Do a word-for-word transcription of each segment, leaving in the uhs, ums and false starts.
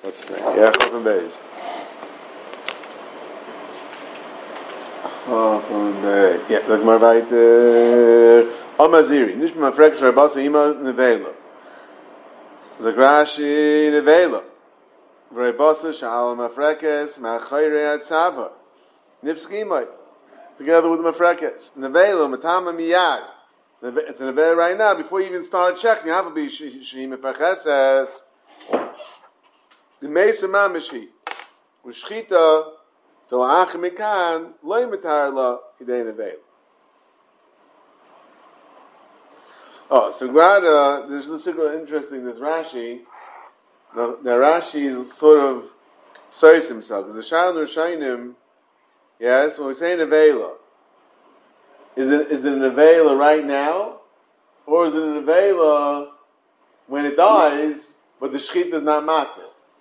Let's see. Yeah, Chofim Beis. Chofim Beis. Yeah, look more weiter. Amaziri. Nicht mehr fragt, Rabasa ima nevela. Zagrashi nevela. Rabasa sha'al mafrekes ma'chayre atzava. Nifskimai. Together with the mafrekes. Nevela matama miyad. It's a nevela right now. Before you even start checking, have to be sh'im mafrekeses. The Mesa Mamishi. Ushchita. To Achimikan, loy metarla idei nevel. Oh, so Grada, there's this interesting. This Rashi, the, the Rashi is sort of says himself because the Sharon Rishayim, yes, when we say nevela, is it is it a nevela right now, or is it a nevela when it dies, but the shchita is not matter?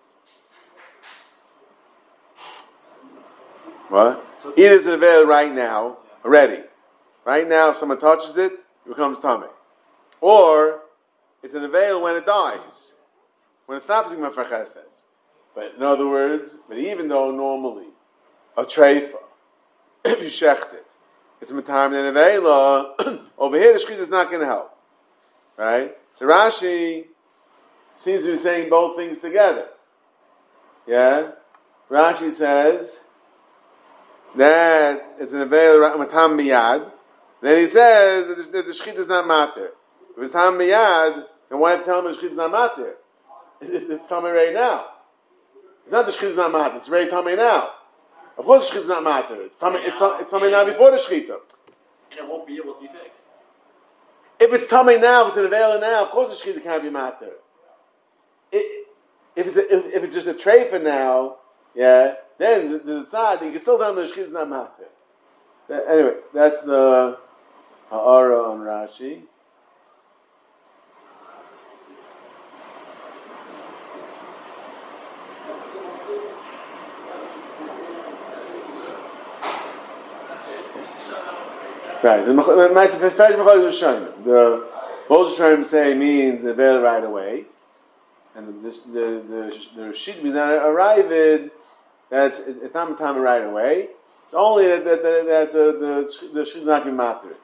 What? Either it's available right now, already. Right now, if someone touches it, it becomes tummy. Or, it's an avail when it dies. When it stops being mafrecheses. But in other words, but even though normally, a treifa, if you shecht it, it's a matam and avail, over here the shchit is not going to help. Right? So Rashi seems to be saying both things together. Yeah? Rashi says that it's an avail matam miyad. Then he says that the, that the shchit is not matter. If it's tam miyad, then why tell me the shchit is not matter? It's, it's tummy right now. It's not the shchit is not matter. It's very tummy now. Of course, the shchit is not matter. It's tummy. It's, it's tummy now before the shchita. And it won't be able to be fixed. If it's tummy now, if it's an avail now, of course the shchita can't be matter. It, if it's a, if, if it's just a tray for now, yeah. Then there's a side that you can still tell them the shchit is not matter. That, anyway, that's the ha'ara on Rashi. Right. The Moshe Shem say means the veil right away, and the the the the Rashid is not arrived. That's it's not time right away. It's only that that that, that the the the Rashid not be matter.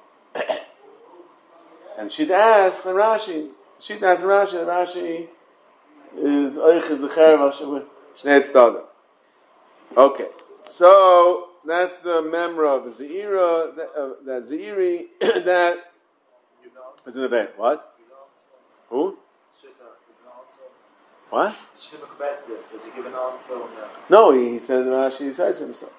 And she'd ask and Rashi. She'd ask Rashi. Rashi is oich is the cherev shnei tzaddim. Okay, so. That's the memra of Zeira, that, uh, that Zeiri, that is an event. What? Who? What? No, he, he says Rashi says himself.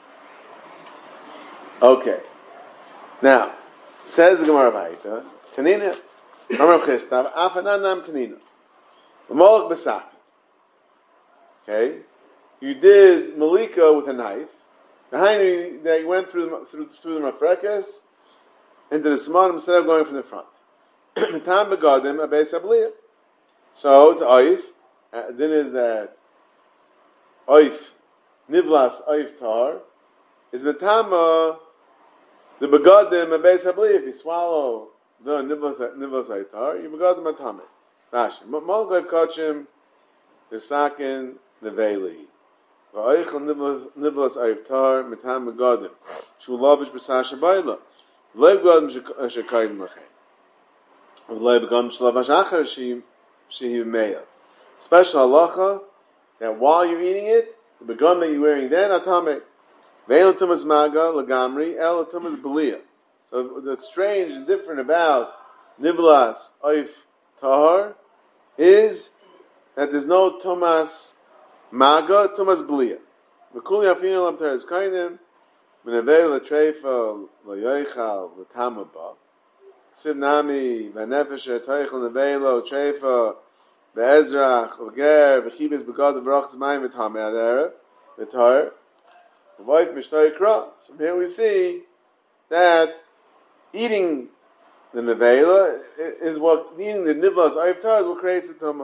Okay. Now, says the Gemara Vayita, Tanina, Amar Chistav, Afananam Tanina. Malach Besaki. Okay? You did Malika with a knife. Behind that you went through the, through, through the mafrekas into the smanim instead of going from the front. Mitam begadim abeis abliyah. So it's oif. Uh, then is that oif nivlas oif tar is mitama the begadim abeis abliyah. If you swallow the nivlas nivlas oif tar, you begadim matame. Rashi malgoif kachim the sakin the veli. Va'aychel niblas ayivtar mitam megadim shu lavish b'sasha bayla v'lei begadim shekayim lachem v'lei begadim shlavash achar shehi meya. Special halacha that while you're eating it, the begadim that you're wearing then atame ve'el tumas maga lagamri el tumas belia. So what's strange and different about niblas ayivtar is that there's no tumas Maga tumas blia. V'kuli afinu lam teres kainim v'nevei l'treifa l'yoichal l'tamaba. Siv nami v'nefesh ertoichel nevei lo treifa v'ezrach v'ger v'chibes begad v'rach t'mayim v'tamei adere v'tar v'voif mishtoi kra. So here we see that eating the nevela is what, eating the nivlas ayivtar is what creates the tumah.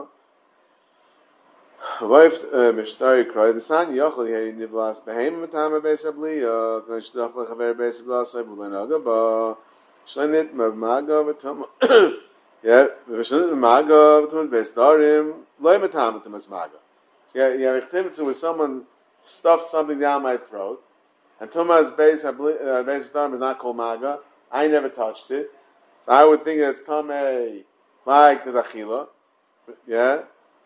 Wife mishtari cry the son yochel he nivlas behem matama besabli uh gnashdach lechaver besabla sabulenaga ba shlenit maga vatum yeah v'shlenit maga vatum besdarim loy matama tumas maga Yeah, you have a chtimtza where someone stuffed something down my throat, and Tumas base uh, base storm is not called maga. I never touched it. So I would think that it's tamei like as achila. Yeah.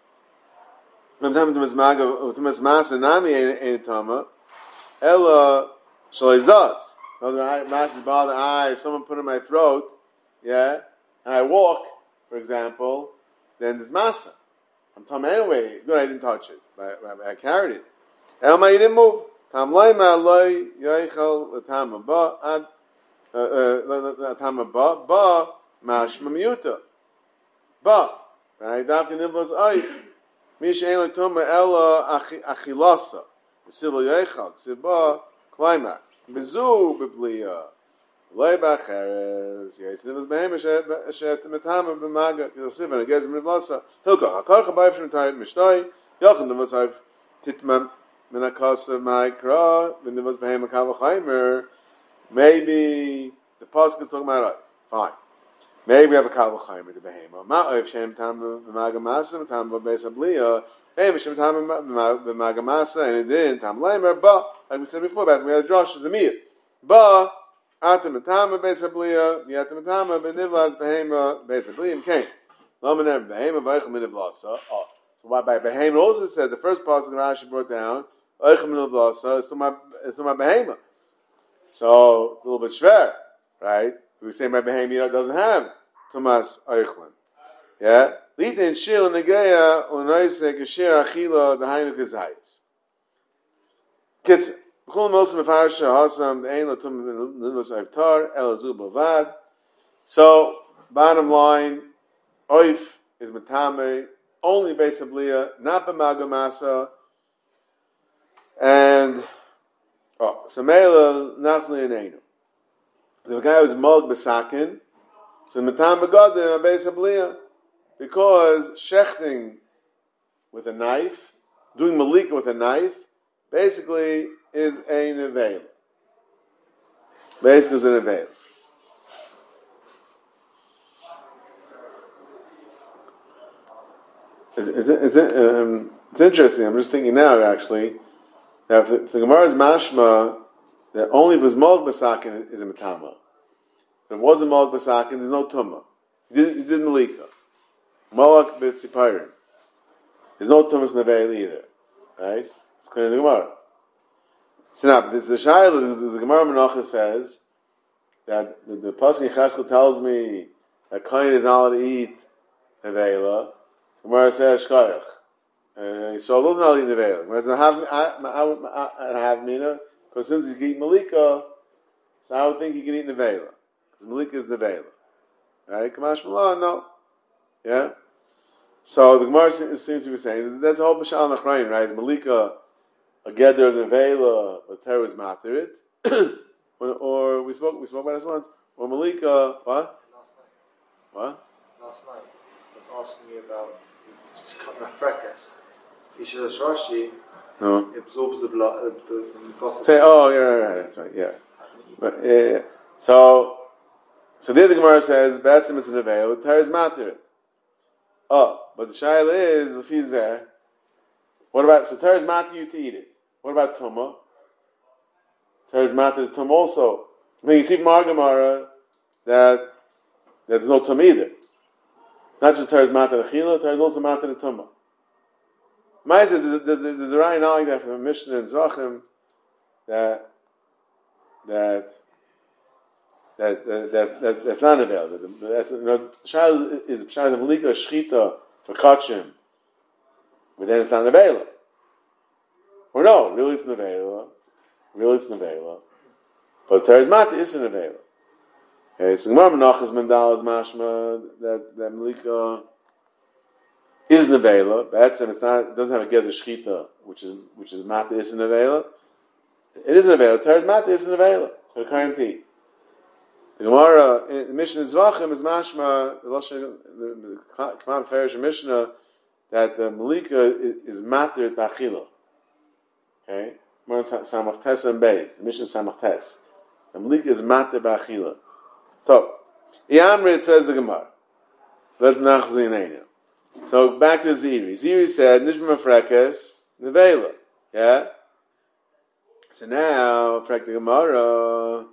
When Tumas maga, Tumas masa nami ain't tama. Ella shalizaz. Rashi is bothered. I if someone put it in my throat, yeah, and I walk, for example, then there's masa. I'm talking anyway. Good, I didn't touch it. I, I, I carried it. Elma, you didn't move. Tam loyma loy yoichel tam ba ad tam ba ba mashma miyuta ba. Right? Dafka nivlas oif. Mish ein l'tuma ella achilasa. V'silo yoichel. Ksiba klaimar. Bezu bebliya. Loy bacheres. Yes, nivlas behem eshet metama b'maga. Kilosivan. Agez mivlasa. Hilka. Hakar chabayv shem tayit mishtay. Yochen nivlas oif. Titmam. Minakasa Maikra, when there was Behema Kavachaimer, maybe the Pasuk is talking about it. Fine. Maybe we have a Kavachaimer to Behema. Ma'oif Shem Tam B'Magamasa, Tam B'Besabliya, maybe Shem Tam B'Magamasa, and it didn't, Tam Leimer, but, like we said before, we had a Josh as a Mir. But, Atam Tam B'Besabliya, Yatam Tam B'Nivlas Behema, Besabliya, came. Lomaner Behema, Vaychel Minivlasa. Oh. So why by Behema also said, the first Pasuk Rashi brought down, it's to my it's to my behema. So it's a little bit schwer, right? We were saying my behema doesn't have Tumas Eichlin. Yeah? Litin Shil Negeya Unoise Kashir Achila Dahainu Kazayis. Kitzer. B'chol Mosim Mefarsha Hasam De'ein Latum Nilvos Aiftar Elazu Bavad. So, bottom line, Oif is Matame, only Besabliya, not B'Magamasa. And oh, so Mela Nachli and Einu. The guy was Mulg Besakin, so Matam Begadim Abesabliya, because shechting with a knife, doing malika with a knife, basically is a neveil. Basically is a neveil. It's, it's, it's, um, it's interesting. I'm just thinking now, actually. Now, if the, if the Gemara is mashma, that only if it was Mulg Basakin is a Matama. If it wasn't Mulg Basakin, there's no Tumma. He did, he did Malika. Malak B'Tzipirim. There's no Tummas Neveil either. Right? It's clear in the Gemara. So now, this is the Shaila, the, the Gemara Menachah says that the, the Pasuk in Cheskel tells me that Kain is not allowed to eat Neveila. The Gemara says Shkoyach. Uh, so those are not eating Neveila. Whereas I have I have Mina, because since he can eat Malika, so I would think he can eat Neveila. Because Malika is Neveila. Right? Kamash Malah, no. Yeah? So the Gemara seems to be saying, that's a whole Bashal Nachrain, right? Is Malika a Geder Neveila, but Ter is Materit? Or we spoke we spoke about this once, or Malika, what? Last night. What? Last night. I was asking you about cutting a fracas. He says Rashi, No. it absorbs the blood, uh, the, the gossip. Say, oh, yeah, right, right, that's right, yeah. But, yeah, yeah. So, so there the Gemara says, Batsim is a Neveil, Ter is Materit. Oh, but the Shaila is, if he's there, what about, so Ter is Matir you to eat it. What about Tumah? Ter is Matir Tumah also. I mean, you see from our Gemara that, that there's no Tumah either. Not just Ter is Matir Achila, Ter is also Matir Tumah. Ma'aseh, there's, there's, there's a Ryan like that from a Mishnah in Zachim that, that, that, that, that, that that's not available. That's, you know, Shai is Shai of Malika Shchita for Kachim, but then it's not available. Or no, really it's Nevela. Really it's Nevela. But Teresmata isn't available. Okay, so Gemara Menachas Mandal is mashma that, that Malika is Nevela. That's it's not, it doesn't have a Geder Shchita, which is, which is Mata isn't Nevela. It isn't available. Teresmata isn't available. For the current P. The Gemara, in the Mishnah Zvachim is mashma, the Lashon, the K'mam Ferish Mishnah, that the Malika is, is Matir B'achila. Okay? Samach Tes and Beis. The Mishnah Samach Tes. The Malika is Matir B'achila. So, Yamri, it says the Gemara. Let Nachzi Neinu. So, back to Ziri. Ziri said, Nishma Mafrekes, nevela. Yeah. So now, practical Gemara.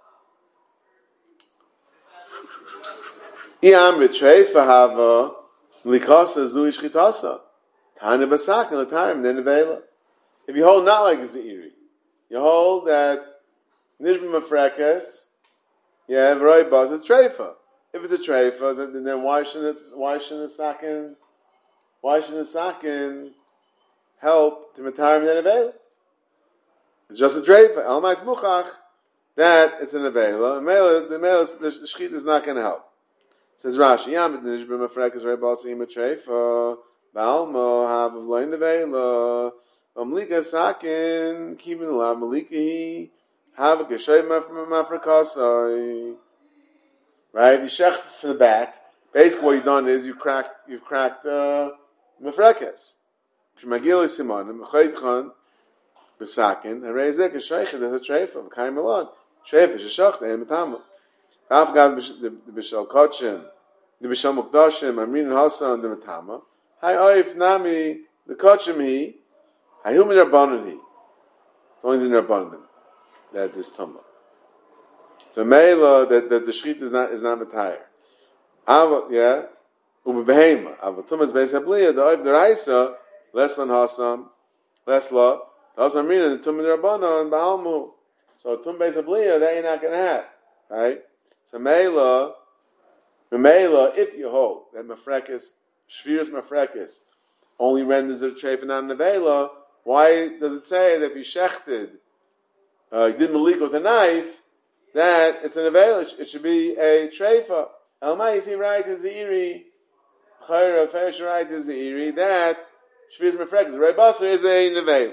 Iam betreifa hava likasa zui shchitasa. Tana basak and latarim then nevela. If you hold not like a zeiri, you hold that nishba mafrekas, yeah, v'roi baz is treifa. If it's a treifa, then why shouldn't it, why shouldn't a sakin, why shouldn't a sakin help to matarim then nevela? It's just a treifa. Almais muchach that it's an nevela. The mele, the shchit is not going to help. Says Rashi, Yam nishba mafrekas v'roi baz im a treifa. Balmo have of loin nevela. Amlika sakin keeping la maliki have a geshay mafrakasai. Right, you shech from the back. Basically, what you've done is you cracked, you've cracked the uh, mafrakas. Shmagil simanim chaytchan besakin harezek geshay. There's a treifa of kaim alon. Treifa sheshach dehem tamu. Afgad the bishal kachim, the bishal mukdashim, amrin hasan the matama. Hi oif nami the kachim he. Hayum Rabbanan he. It's only the Rabbanan that is Tumah. So Meila that, that the Shechit is not is not Matayr. Ava yeah. Uba Behema. Ava Tumas Beis Habliya, the Oiv the Raisa, less than Hasam, less law. Hasam Rina, the Tumah Rabbanan and Baalmu. So Tum Beis Habliya, that you're not gonna have. Right? So Meila Meila, if you hold that Mafrekis, Shvirus Mafrekis, only renders a treif and not nevela. Why does it say that if you shechted, uh, you did malik with a knife, that it's an nevela? It should be a treifa. Elmai is he right as Zeiri? Chayra Fesh right as Zeiri that shvius mefrekes Rei Basar is a nevela.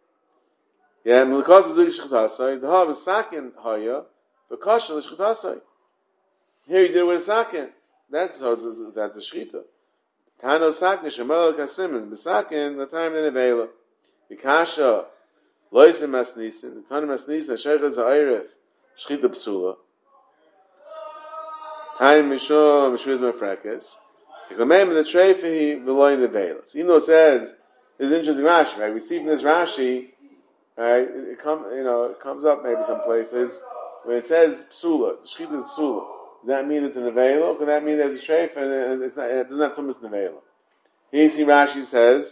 Yeah, Milikas is a shchitasai. The hav is sakin haya, the kashal is shchitasai. Here you did it with a sakin. That's that's a shchita. Tano sakin shemal kasimin besakin the time in nevela. Mikasha loisim masnisin the time masnisin shechad za'irif shchita psula. Time mishum mishuz mefrekes. Ikamem the treifi v'loy nevela. So even though it says this is interesting Rashi, right? We see from this Rashi, right? It, it come you know it comes up maybe some places when it says psula, the shchita is psula. Does that mean it's an nevela? Or could that mean there's a treif and it's not, it doesn't have tumas nevela? Here you see Rashi says,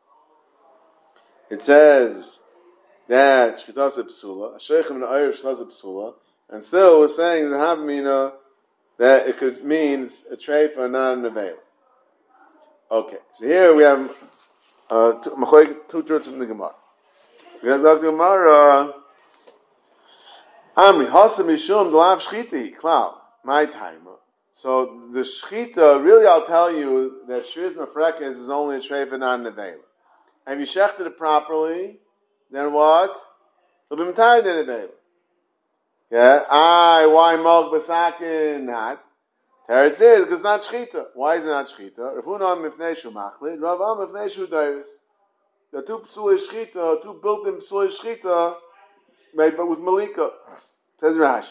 it says that shkitasa psula, ashreichem and ayr shkitasa psula, and still we're saying that havamina that it could mean a treif and not a nevela. Okay, so here we have uh, two, two truths from the Gemara. We have the Gemara. Amri hasam mishum delav shchiti klal. My timer. So the shchita, really, I'll tell you that shvius mafrekes is only a treif and not a nevela. And if you shechted it properly, then what? It'll be matarid in nevela. Yeah. I why mog basakin not? Teretz is because it's not shchita. Why is it not shchita? Rav Huna mifnei shu machlid, Rav Am mifnei shu dairis. The two psuli shchita, two built-in psuli shchita, made but with malika. Says Rashi.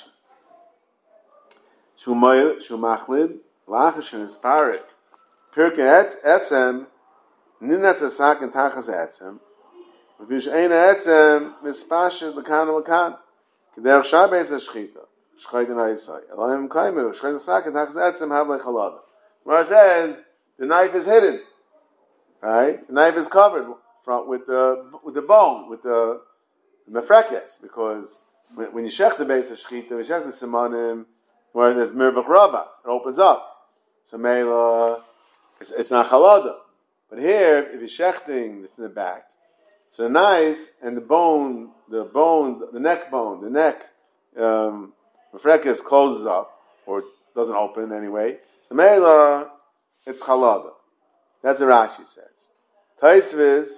Shumachlid, Lachashin is parik. Pirke etzem, Ninetz asak and tachas etzem. Vish ein etzem, mispashid lakan lakan. Keder shabes shchita. Shchayden aisai. Elohim kaimu, shchayden asak and tachas etzem have like halada. Where it says, the knife is hidden. Right? The knife is covered from, with the, with the bone, with the, the mefrekes. Because when, when you shech the base of shchita, when you shech the simanim, whereas there's mirvach rava, it opens up. So mela, it's, it's not halada. But here, if you're shechting from the back, so the knife and the bone, the bones, the neck bone, the neck, um, mefrekes closes up, or doesn't open anyway. So mela, it's halada. That's what Rashi says. Taisviz,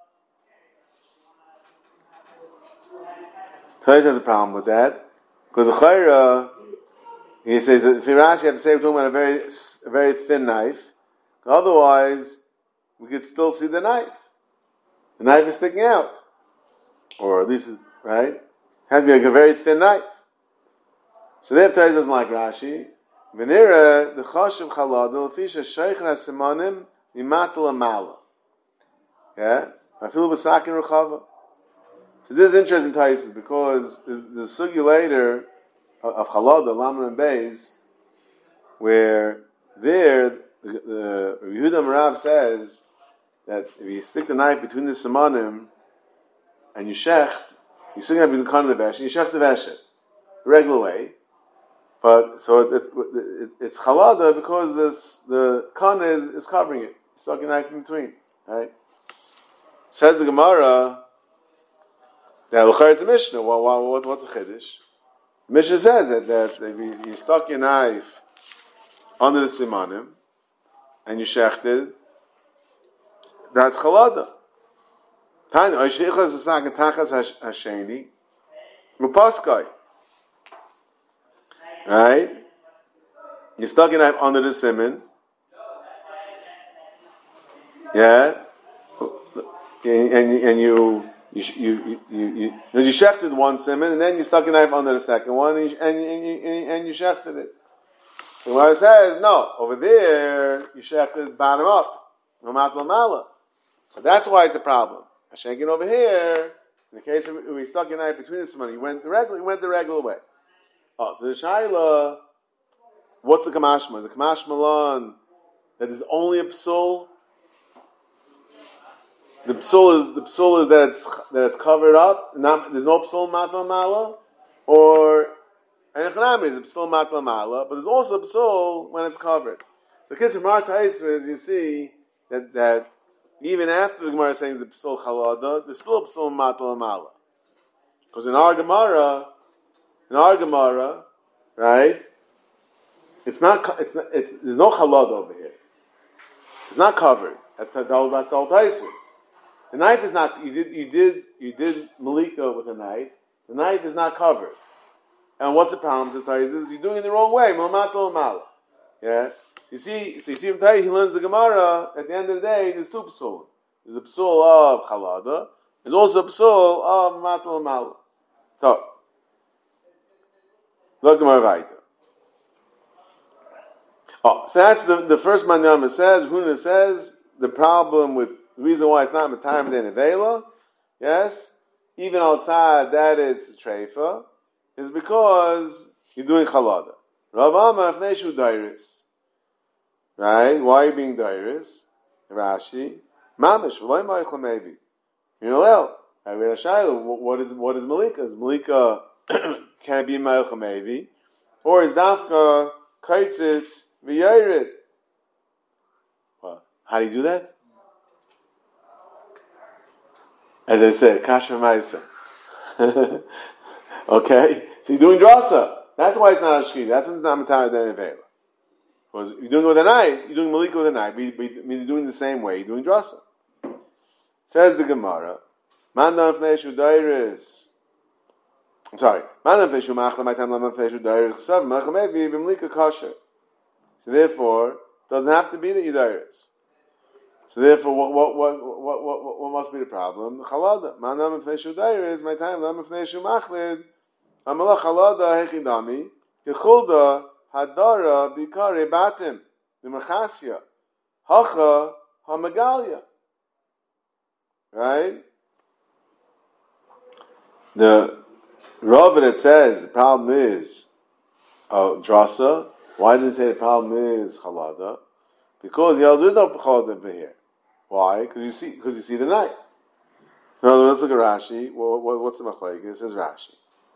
Taisviz has a problem with that, because the chayra, he says that if Rashi have to say we're talking about a very, a very thin knife, otherwise we could still see the knife. The knife is sticking out, or at least right. It has to be like a very thin knife. So therefore, doesn't like Rashi. Venera the chashiv chalad l'fisha sheikh hasimanim mimatal amala. Yeah, Afilu b'sakin rechava. So this is interesting, Taisus, because there's, there's a sugi later of Chalada, Laman and Beis, where there the, the Yehuda Marav says that if you stick the knife between the simanim and you shecht, you stick it between the kan and the veshet, you shecht the veshet the regular way. But so it's it, it's Chalada because this, the kan is, is covering it. You stuck your knife in between, right? Says the Gemara. Now, it's a Mishnah. Well, what, what's a Chiddush? The Mishnah says that, that if you, you stuck your knife under the simanim and you shechted, that's Chalada. Tanya, Oishichas Asak Tachas Hasheni, Mupaskai. Right? You stuck your knife under the siman. Yeah? And, and, and you. You you you you you, you shechted one simon, and then you stuck a knife under the second one, and you, and, and you and you shechted it. The Gemara says no. Over there, you shechted bottom up, no matlamala. So that's why it's a problem. Hashenkin over here, in the case of we stuck a knife between the simon, you went the regular, you went the regular way. Oh, so the shaila, what's the kamashma? Is the kamashmalan that is only a psul? The psul is the psul is that it's that it's covered up. Not, there's no psul matal mala, or and echanami is the psul matal mala, but there's also a psul when it's covered. So, kids from our taisras, you see that that even after the Gemara is saying the psul chalada, there's still a psul matal mala, because in our Gemara, in our Gemara, right, it's not it's not, it's there's no chalada over here. It's not covered. That's the that's the whole taisras. The knife is not. You did. You did. You did malika with a knife. The knife is not covered. And what's the problem? Says Taisus, you're doing it the wrong way. Malmato mal. Yeah. You see. So you see from Taisus, he learns the Gemara. At the end of the day, there's two psul. There's a psul of chalada. There's also a psul of matal mal. So look Gemara Vaita. Oh, so that's the the first maniyama says. Huna says the problem with. The reason why it's not Matar Midin Avela, yes, even outside that it's Treifa, is because you're doing Chalada. Rav Amar Fneshu Dairis. Right? Why are you being Dairis? Rashi. Mamish, V'loi Ma'ich maybe. You know, well, I read a Shailu, what is, what is Malika? Is Malika can be Ma'ich maybe? Or is Dafka Kaitzit V'yairit? Well, how do you do that? As I said, Kasha Maisa. Okay? So you're doing drasa. That's why it's not a shkita. That's not Matar Then Avela. Because you're doing it with a knife, you're doing Malika with a knife, but you're doing the same way, you're doing drasa. Says the Gemara, Mandam Fneshu Dairis. I'm sorry. Mandam Fneshu Machla, my time Mandam Fneshu Dairis, Chsav, Machamevi, Bimlika Kasha. So therefore, it doesn't have to be that you're Dairis. So therefore, what what what what what, what must be the problem? Chalada. Manam fneshu dairis. My time. Manam fneshu machlid. Amala chalada hechidami. Yechulda hadara bikare batim. The mechasya. Hacha hamagalya. Right. The Rav that says the problem is uh, drasa. Why did it say the problem is chalada? Because there is no chalada over here. Why? Because you see, because you see the knife. In other words, look at Rashi. What, what, what's the machlekes? It says Rashi.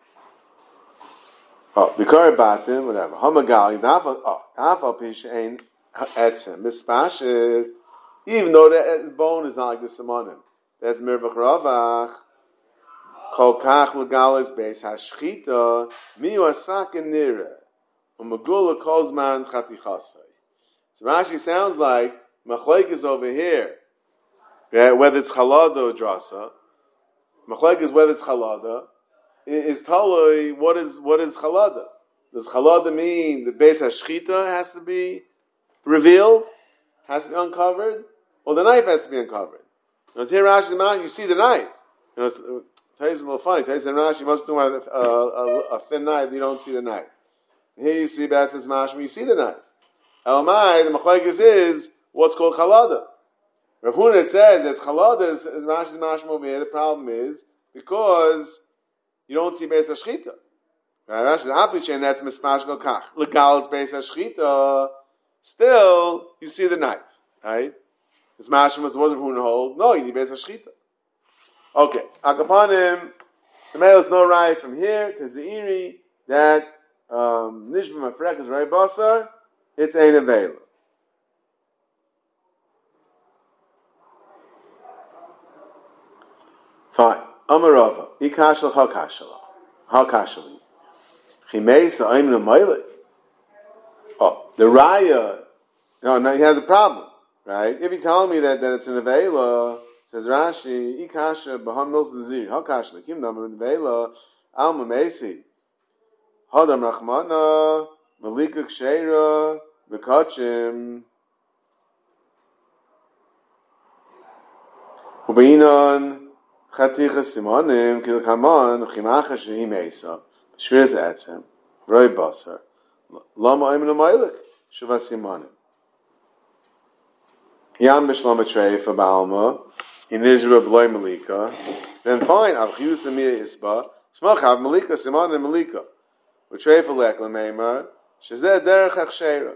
Oh, bikar batim, whatever. Hamagali, oh, afal pishain etzem mispashid. Even though the bone is not like the simonim, that's mirvach ravach. Kol kach legalis beis hashchita miu asakin nira umagula kozman chatichasai. So Rashi sounds like machlekes is over here, yeah, whether it's chalada or drasa. Machlekes is whether it's chalada. Is taloi what is what is chalada? Does chalada mean the beis hashchita has to be revealed, has to be uncovered, or the knife has to be uncovered? Because here Rashi's mouth, you see the knife. You know, it's, it's a little funny. Taisa and Rashi must do a, a, a thin knife. You don't see the knife. Here you see that's his mashma. You see the knife. Elamai, the machlekes is what's called chalada. Rav Huna says that Chaladas, Rashi's mashma over here, the problem is because you don't see Beis HaShchita. Right? Rashi's Apichin, that's Mispashgal Kach. Legal is Beis HaShchita, still, you see the knife. Right? This mashma was Rav Huna hold, no, you need Beis HaShchita. Okay, Akapanim, the male is no right from here to Zeiri that um, Nishba Mafrek is right Basar, it's Ein Avela. Fine. Amarava. Ikashal hakashal. Hakashali. Chimeisa Ayman Mailik. Oh, the Raya. No, no, he has a problem, right? If you tell me that, that it's an Avela, says Rashi, Ikasha Baham Mils Nazir. Hakashali. Kim Namar Avela. Alma Mesi. Hadam Rachmana. Malika Ksheira. Bekachim. Hubinan. Chaticha Simonim, Kilkaman, Chimacha Shehi Mesa, Shriz Etzem, Roy Basar, Lama Ayman Mailik, Shava Simonim. Yam Bishlam Trey for Balma, in Israel Bloy Malika, then fine, Avchiu Samia Isba, Shmachav Malika, Simonim Malika, Utrey for Lek Lameimar, Shazed Derech Achsheira.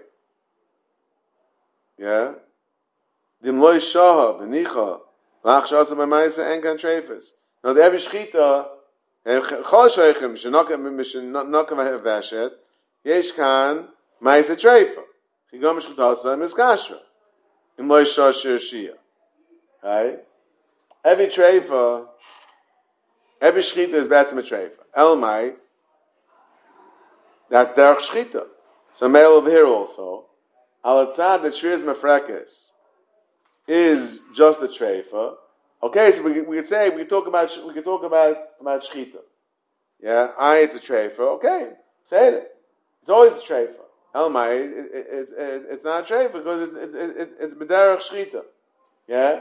Yeah? Dimloy Shaha, Benicha, Lach Shasa B'Maisa Enkan Trefus. Now, the every Shchita, Chol Shoichem, Shenokem, Shenokem Veshet, Yesh Kan, Maisa Trefa. Chigom Shchitasa, Miskashra. In Loy Shashir Shia. Right? Every Trefa, every Shchita is Betzim a Trefa. Elmai, that's Derech Shchita. So, male over here also. Al-Atzad, the Shriz Mefrekes, is just a treifa. Okay, so we we could say we could talk about we could talk about about shchita. Yeah, I it's a treifa. Okay, say it. It's always a treifa. Elmai, it, it, it's it, it's not a treifa because it's it, it, it's b'derech shchita. Yeah,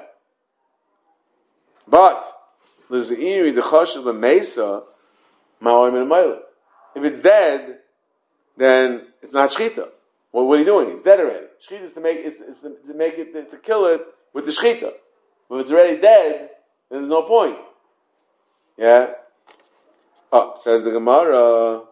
but the zeiri the chashuv the mesa ma'oim and ma'ila. If it's dead, then it's not shchita. Well, what are you doing? It's dead already. Shchita is to make is, is to, to make it to, to kill it with the shchita. If it's already dead, then there's no point. Yeah. Oh, says the Gemara.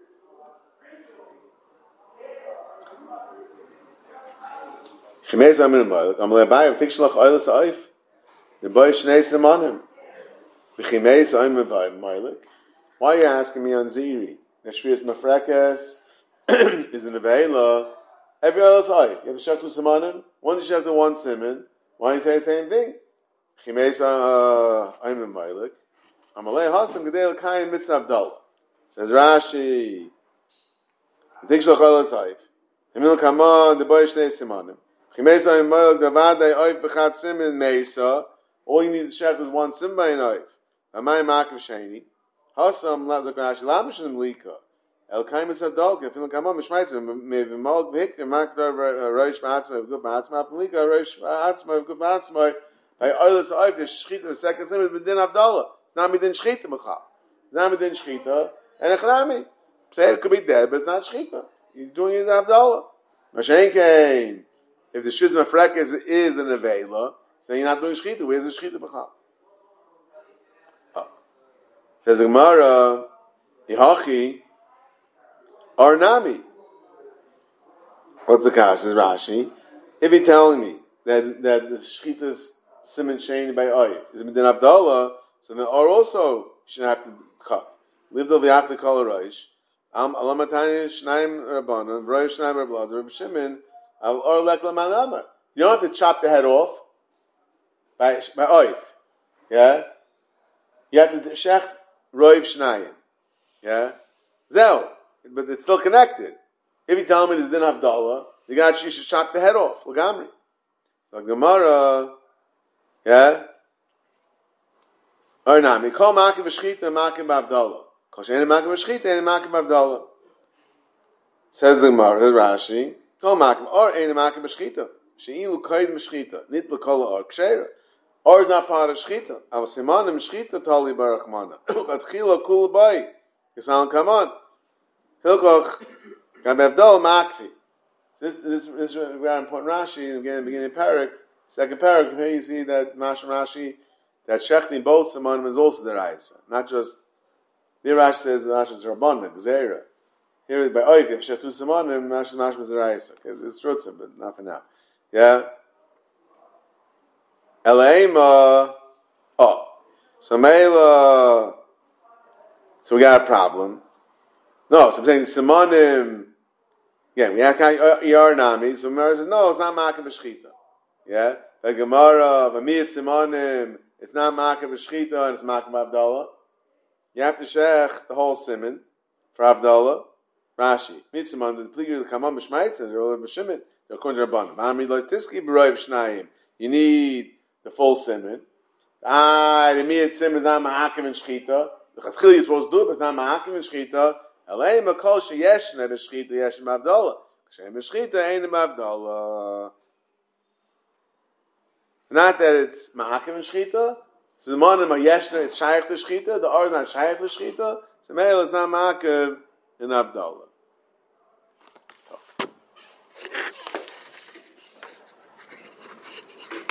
Shemez Amin Malik. I'm lebayim tikshlach oilas oif. The boy shnei semanim. V'chimez Amin Malik. Why are you asking me on Ziri? The Shvius Mafrekas is an Avela. Every other side. You have to check two Simonim. One you check to one Simon. Why do you say the same thing? Chimeis Ayman Mailik. Amalei Hasam Gedel Kain Mitzvah Abdallah. Says Rashi. Think Shalach Ola Saif. Emil Kaman, the boy Shnei Simonim. Chimeis Ayman Mailik, the Vadai Oif Bechat Simon Mesa. All you need to check is one Simon by an Oif. Amay Makav Shani. Hasam Lazak Rashi. Lamishim Lika. El Kaimis Adolka, if you look at Mom, Mishmaisa, maybe Mog Victor, Makdar, Rosh Batsma, Good Batsma, Pelika, Rosh Batsma, Good Batsma, by Oilus Oif, the Shchita, the second sim is Bedin Abdallah. It's not Bedin Shchita, Machal. It's not Bedin Shchita, and Echnami. Say it could be dead, but it's not Shchita. You're doing it in Abdallah. Mashenkein, if the Shiz Mafrek is, is an Avela, so you're not doing Shchita, where's the Shchita, Machal? Oh. Says the Gemara, Yehachi, or Nami. What's the kash? Is Rashi. If you're telling me that that the shchita's simon chain by oy is midin Abdallah, so then or also you should have to cut. Live the v'yach kol roish. Am alamatani shnaim rabbanon v'roish shnaim rabblazer Reb Shimon al or lek lamanamar. You don't have to chop the head off by by oy. Yeah, you have to shech roiv shnayim. Yeah, zeh. But it's still connected. If you tell me this din Abdallah, you got you should chop the head off. Lagamri. So Gemara, yeah. Or not? We call makim b'shchita makim Abdallah. Call she'en makim b'shchita and makim Abdallah. Says the Gemara, Rashi. Call makim or ein makim b'shchita. She'ilu kaid b'shchita. Nit l'kol or kshera. Or is not part of shchita. Av simanim shchita tali barachmana. Atchila kul bay. Kisan kaman. Hilkoch, Gab Abdal Makfi. This, this, this is a very important Rashi in the beginning, beginning of Parak. Second paragraph, here you see that Mashma Rashi, that shechting both Simonim is also the Raisa. Not just, the Rashi says the Rashi is Rabbanan, Gzeira. Here by Oiv, if shechtu Simonim, Rashi Mashma is the Raisa. It's Trutzim, but not for now. Yeah? Elaima, oh. So Mela, so we got a problem. No, so I'm saying Simonim, again, we have Yar Nami, so Gemara says, no, it's not Ma'akev B'Shchita. Yeah? The Gemara, V'miyat Simonim, it's not Ma'akev B'Shchita, and it's Ma'akev Abdallah. You have to shech the whole Simon for Abdallah. Rashi, Miyat Simonim, the Pligir, the Kamam B'Shmaitza, the Rolev B'Shimon, the According to Rabbanim. V'amri lo tiski b'roiv shnayim. You need the full Simon. Ah, the Miyat Simon is not Ma'akev and Shchita. The Chatchil you're supposed to do it, but it's not Ma'akev and Shchita. Alei makol sheyeshna b'Shchita yeshem Abdallah. Shem b'Shchita ain't Abdallah. It's not that it's Ma'akev and Shchita. It's the monim of Yeshna, it's Shaykh to Shchita. The Or is not Shaykh to Shchita. So Meil is not Ma'akev and Abdallah.